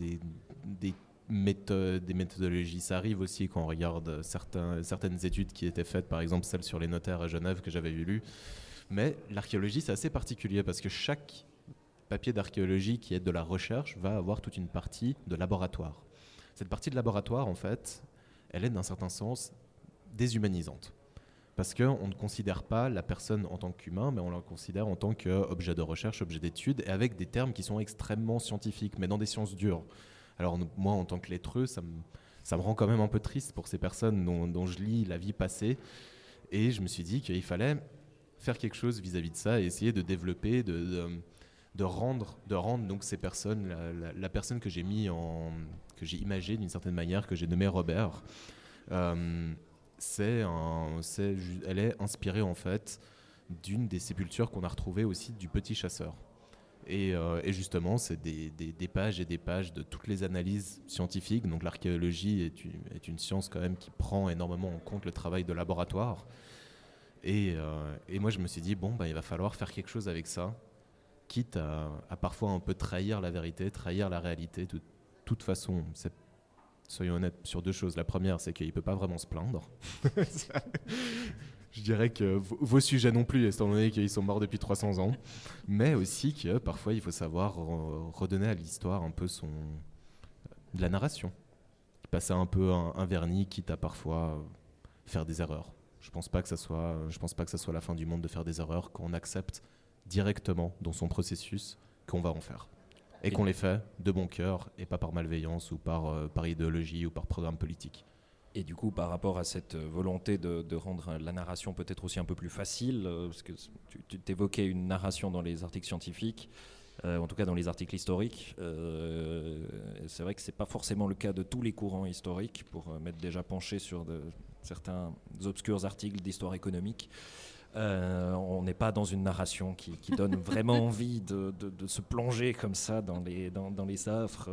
méthodes, des méthodologies. Ça arrive aussi quand on regarde certaines études qui étaient faites, par exemple celle sur les notaires à Genève que j'avais lues. Mais l'archéologie, c'est assez particulier parce que chaque papier d'archéologie qui est de la recherche va avoir toute une partie de laboratoire. Cette partie de laboratoire, en fait, elle est d'un certain sens déshumanisante. Parce qu'on ne considère pas la personne en tant qu'humain, mais on la considère en tant qu'objet de recherche, objet d'étude, et avec des termes qui sont extrêmement scientifiques, mais dans des sciences dures. Alors moi, en tant que lettreux, ça me rend quand même un peu triste pour ces personnes dont je lis la vie passée. Et je me suis dit qu'il fallait faire quelque chose vis-à-vis de ça et essayer de développer, de rendre donc ces personnes, la personne que j'ai imagée d'une certaine manière, que j'ai nommée Robert. Elle est inspirée en fait d'une des sépultures qu'on a retrouvées aussi du Petit Chasseur. Et justement, c'est des pages et des pages de toutes les analyses scientifiques. Donc l'archéologie est une science quand même qui prend énormément en compte le travail de laboratoire. Et moi, je me suis dit, il va falloir faire quelque chose avec ça, quitte à parfois un peu trahir la vérité, trahir la réalité. De toute façon, soyons honnêtes sur deux choses. La première, c'est qu'il ne peut pas vraiment se plaindre. Je dirais que vos sujets non plus, étant donné qu'ils sont morts depuis 300 ans. Mais aussi que parfois, il faut savoir redonner à l'histoire un peu de la narration. Passer un peu un vernis, quitte à parfois faire des erreurs. Je pense pas que ça soit la fin du monde de faire des erreurs qu'on accepte directement dans son processus qu'on va en faire. Et qu'on les fait de bon cœur et pas par malveillance ou par idéologie ou par programme politique. Et du coup, par rapport à cette volonté de rendre la narration peut-être aussi un peu plus facile, parce que tu t'évoquais une narration dans les articles scientifiques, en tout cas dans les articles historiques, c'est vrai que c'est pas forcément le cas de tous les courants historiques, pour m'être déjà penché sur certains obscurs articles d'histoire économique. On n'est pas dans une narration qui donne vraiment envie de se plonger comme ça dans les affres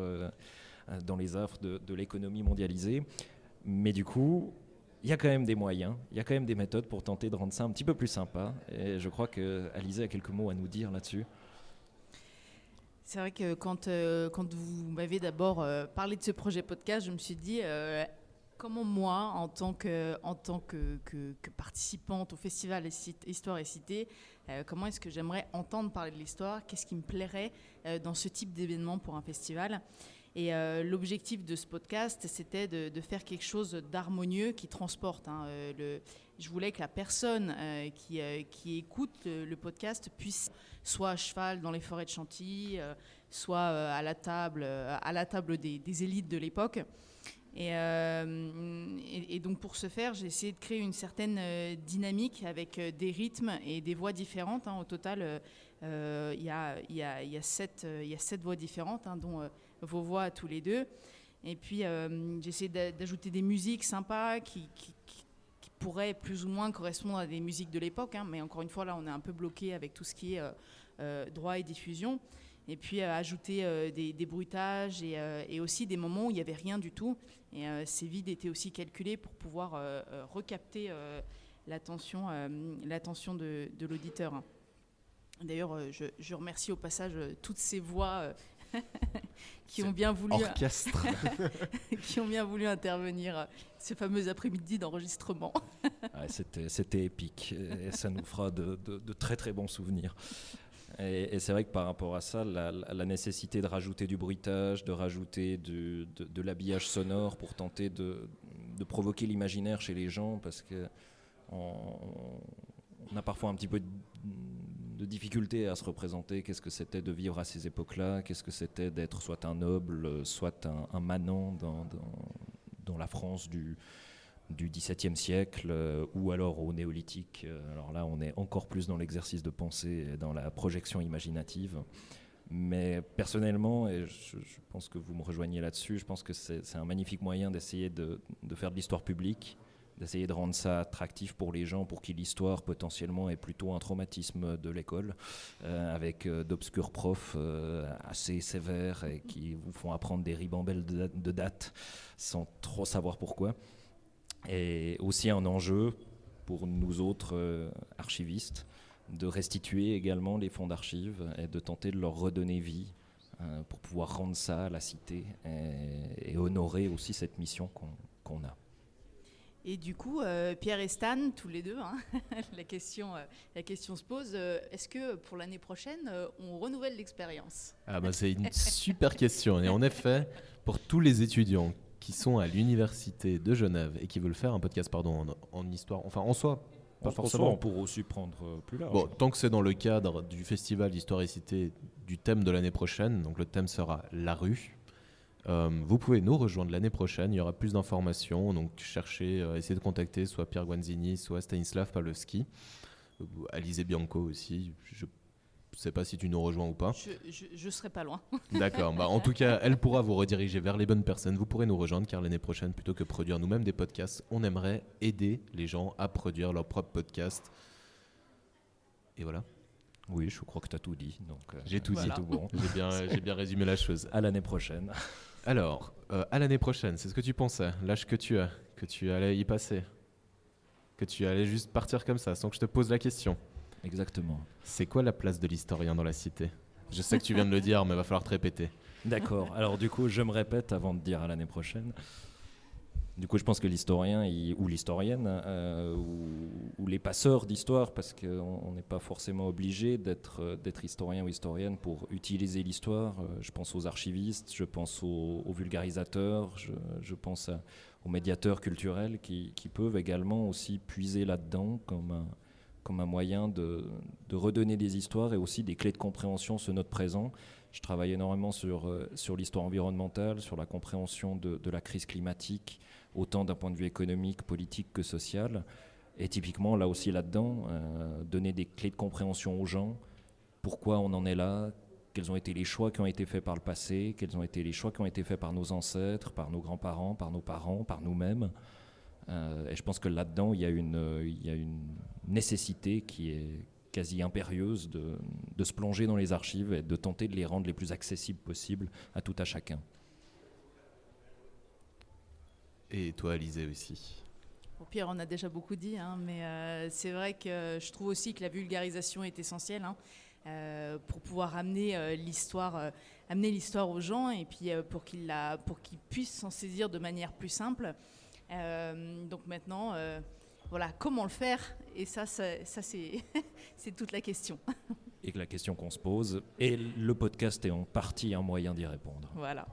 de l'économie mondialisée. Mais du coup, il y a quand même des moyens, il y a quand même des méthodes pour tenter de rendre ça un petit peu plus sympa. Et je crois qu'Alizée a quelques mots à nous dire là-dessus. C'est vrai que quand vous m'avez d'abord parlé de ce projet podcast, je me suis dit... comment moi, en tant que participante au festival Histoire et Cité, comment est-ce que j'aimerais entendre parler de l'histoire? Qu'est-ce qui me plairait dans ce type d'événement pour un festival? Et l'objectif de ce podcast, c'était de faire quelque chose d'harmonieux qui transporte. Je voulais que la personne qui écoute le podcast puisse, soit à cheval dans les forêts de Chantilly, soit à la table des élites de l'époque. Et donc pour ce faire, j'ai essayé de créer une certaine dynamique avec des rythmes et des voix différentes. Au total, il y a 7 voix différentes, dont vos voix à tous les deux. Et puis j'ai essayé d'ajouter des musiques sympas qui pourraient plus ou moins correspondre à des musiques de l'époque. Mais encore une fois, là, on est un peu bloqué avec tout ce qui est droit et diffusion. Et puis ajouter des bruitages et aussi des moments où il n'y avait rien du tout. Et ces vides étaient aussi calculés pour pouvoir recapter l'attention de l'auditeur. D'ailleurs, je remercie au passage toutes ces voix qui ont bien voulu qui ont bien voulu intervenir ce fameux après-midi d'enregistrement. C'était épique et ça nous fera de très très bons souvenirs. Et c'est vrai que par rapport à ça, la nécessité de rajouter du bruitage, de rajouter de l'habillage sonore pour tenter de provoquer l'imaginaire chez les gens, parce qu'on a parfois un petit peu de difficulté à se représenter qu'est-ce que c'était de vivre à ces époques-là, qu'est-ce que c'était d'être soit un noble, soit un manant dans la France du XVIIe siècle ou alors au néolithique. Alors là, on est encore plus dans l'exercice de pensée et dans la projection imaginative. Mais personnellement, et je pense que vous me rejoignez là-dessus, je pense que c'est un magnifique moyen d'essayer de faire de l'histoire publique, d'essayer de rendre ça attractif pour les gens, pour qui l'histoire potentiellement est plutôt un traumatisme de l'école, avec d'obscurs profs assez sévères et qui vous font apprendre des ribambelles de dates sans trop savoir pourquoi. Et aussi un enjeu pour nous autres archivistes de restituer également les fonds d'archives et de tenter de leur redonner vie pour pouvoir rendre ça à la cité et honorer aussi cette mission qu'on a. Et du coup, Pierre et Stan, tous les deux, hein, la question se pose, est-ce que pour l'année prochaine, on renouvelle l'expérience ? Ah bah c'est une super question. Et en effet, pour tous les étudiants qui sont à l'université de Genève et qui veulent faire un podcast en histoire, enfin en soi, pas forcément. On pourrait aussi prendre plus large. Bon, tant que c'est dans le cadre du festival d'histoire et cité du thème de l'année prochaine, donc le thème sera la rue. Vous pouvez nous rejoindre l'année prochaine, il y aura plus d'informations, donc cherchez, essayez de contacter soit Pierre Guanzini, soit Stanislav Pawlowski, Alizé Bianco aussi, je ne sais pas si tu nous rejoins ou pas. Je serai pas loin. D'accord, en tout cas, elle pourra vous rediriger vers les bonnes personnes, vous pourrez nous rejoindre car l'année prochaine, plutôt que produire nous-mêmes des podcasts, on aimerait aider les gens à produire leur propre podcast. Et voilà. Oui, je crois que tu as tout dit. Donc, j'ai tout dit, tout bon. J'ai bien résumé la chose. À l'année prochaine. Alors, à l'année prochaine, c'est ce que tu pensais, l'âge que tu as, que tu allais y passer, que tu allais juste partir comme ça, sans que je te pose la question. Exactement. C'est quoi la place de l'historien dans la cité ? Je sais que tu viens de le dire, mais il va falloir te répéter. D'accord. Alors du coup, je me répète avant de dire à l'année prochaine. Du coup, je pense que l'historien ou l'historienne ou les passeurs d'histoire, parce qu'on n'est pas forcément obligé d'être historien ou historienne pour utiliser l'histoire. Je pense aux archivistes, je pense aux vulgarisateurs, je pense aux médiateurs culturels qui peuvent également aussi puiser là-dedans comme un moyen de redonner des histoires et aussi des clés de compréhension sur notre présent. Je travaille énormément sur l'histoire environnementale, sur la compréhension de la crise climatique, autant d'un point de vue économique, politique que social. Et typiquement, là aussi, là-dedans, donner des clés de compréhension aux gens, pourquoi on en est là, quels ont été les choix qui ont été faits par le passé, quels ont été les choix qui ont été faits par nos ancêtres, par nos grands-parents, par nos parents, par nous-mêmes. Et je pense que là-dedans, il y a une nécessité qui est quasi impérieuse de se plonger dans les archives et de tenter de les rendre les plus accessibles possibles à tout à chacun. Et toi, Alizé, aussi. Bon, Pierre, on a déjà beaucoup dit, hein, mais c'est vrai que je trouve aussi que la vulgarisation est essentielle pour pouvoir amener l'histoire aux gens et puis pour qu'ils puissent s'en saisir de manière plus simple. Donc maintenant, voilà, comment le faire ? Et ça c'est c'est toute la question. Et que la question qu'on se pose, et le podcast est en partie un moyen d'y répondre. Voilà.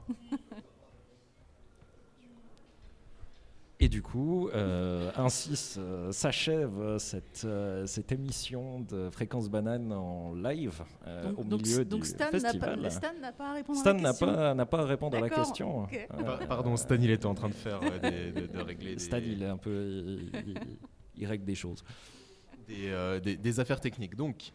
Et du coup, ainsi s'achève cette émission de Fréquence Banane en live au milieu du festival. Stan n'a pas à répondre à la question. Stan n'a pas à répondre à la question. Okay. Pardon, Stan, il était en train de faire de régler Stan, il est un peu... Il règle des choses. Des affaires techniques. Donc,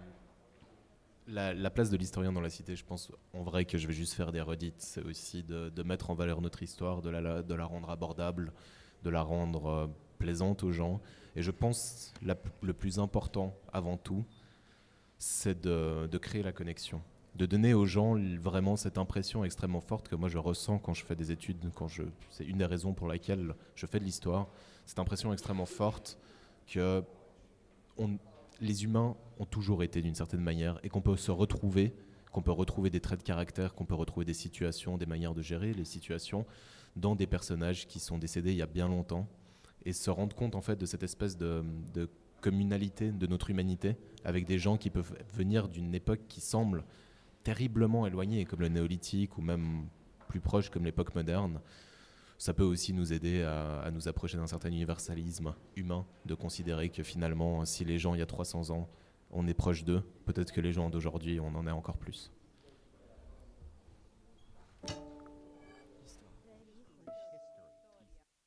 la place de l'historien dans la cité, je pense en vrai que je vais juste faire des redites. C'est aussi de mettre en valeur notre histoire, de la rendre abordable, de la rendre plaisante aux gens. Et je pense le plus important avant tout, c'est de créer la connexion. De donner aux gens vraiment cette impression extrêmement forte que moi je ressens quand je fais des études, c'est une des raisons pour laquelle je fais de l'histoire, cette impression extrêmement forte que les humains ont toujours été d'une certaine manière et qu'on peut se retrouver, qu'on peut retrouver des traits de caractère, qu'on peut retrouver des situations, des manières de gérer les situations dans des personnages qui sont décédés il y a bien longtemps et se rendre compte en fait de cette espèce de communalité de notre humanité avec des gens qui peuvent venir d'une époque qui semble terriblement éloignée comme le néolithique ou même plus proche comme l'époque moderne. Ça peut aussi nous aider à nous approcher d'un certain universalisme humain, de considérer que finalement, si les gens il y a 300 ans, on est proche d'eux, peut-être que les gens d'aujourd'hui, on en est encore plus.